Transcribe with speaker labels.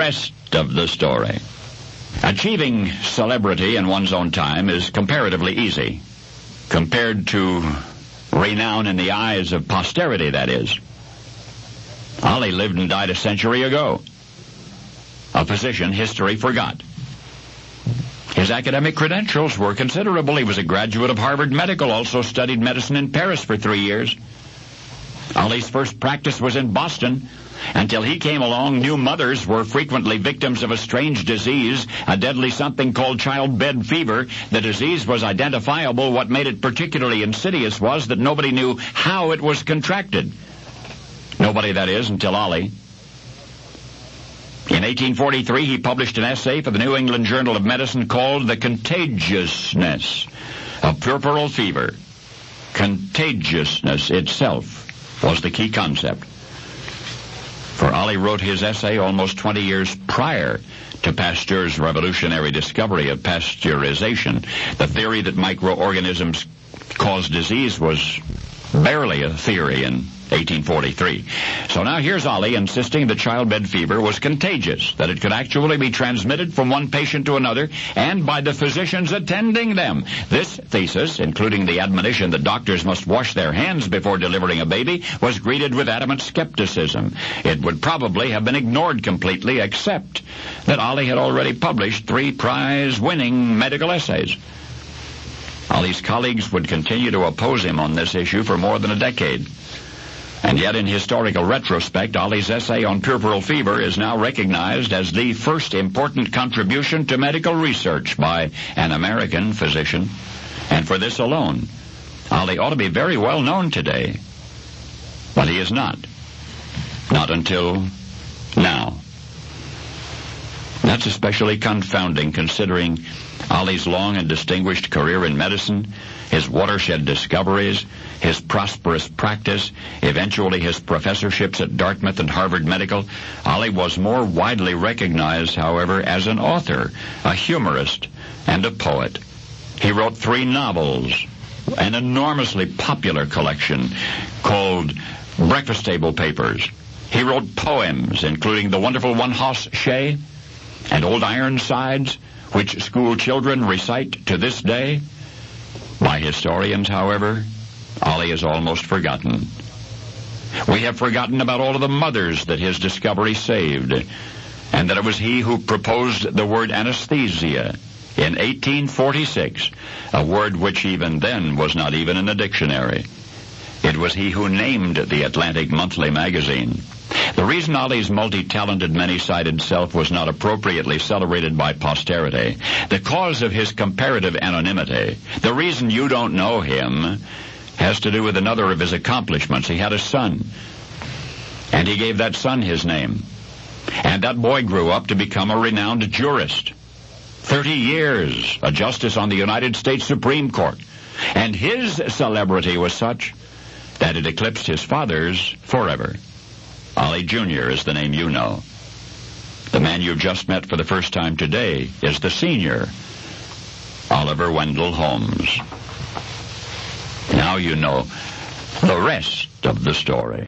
Speaker 1: rest of the story. Achieving celebrity in one's own time is comparatively easy, compared to renown in the eyes of posterity, that is. Ali lived and died a century ago, a position history forgot. His academic credentials were considerable. He was a graduate of Harvard Medical, also studied medicine in Paris for 3 years. Ali's first practice was in Boston. Until he came along, new mothers were frequently victims of a strange disease, a deadly something called childbed fever. The disease was identifiable. What made it particularly insidious was that nobody knew how it was contracted. Nobody, that is, until Ali. In 1843, he published an essay for the New England Journal of Medicine called The Contagiousness of Puerperal Fever. Contagiousness itself was the key concept. For Ali wrote his essay almost 20 years prior to Pasteur's revolutionary discovery of pasteurization. The theory that microorganisms cause disease was barely a theory in 1843. So now here's Ali insisting that childbed fever was contagious, that it could actually be transmitted from one patient to another and by the physicians attending them. This thesis, including the admonition that doctors must wash their hands before delivering a baby, was greeted with adamant skepticism. It would probably have been ignored completely, except that Ali had already published 3 prize-winning medical essays. Ali's colleagues would continue to oppose him on this issue for more than a decade. And yet, in historical retrospect, Ali's essay on puerperal fever is now recognized as the first important contribution to medical research by an American physician. And for this alone, Ali ought to be very well known today. But he is not. Not until now. That's especially confounding considering Ali's long and distinguished career in medicine, his watershed discoveries, his prosperous practice, eventually his professorships at Dartmouth and Harvard Medical. Ali was more widely recognized, however, as an author, a humorist, and a poet. He wrote 3 novels, an enormously popular collection called Breakfast Table Papers. He wrote poems, including the wonderful One-Hoss Shay and Old Ironsides, which school children recite to this day. By historians, however, Ali is almost forgotten. We have forgotten about all of the mothers that his discovery saved, and that it was he who proposed the word anesthesia in 1846, a word which even then was not even in the dictionary. It was he who named the Atlantic Monthly magazine. The reason Ali's multi-talented, many-sided self was not appropriately celebrated by posterity, the cause of his comparative anonymity, the reason you don't know him, has to do with another of his accomplishments. He had a son, and he gave that son his name. And that boy grew up to become a renowned jurist. 30 years, a justice on the United States Supreme Court. And his celebrity was such that it eclipsed his father's forever. Ali Jr. is the name you know. The man you just met for the first time today is the senior, Oliver Wendell Holmes. Now you know the rest of the story.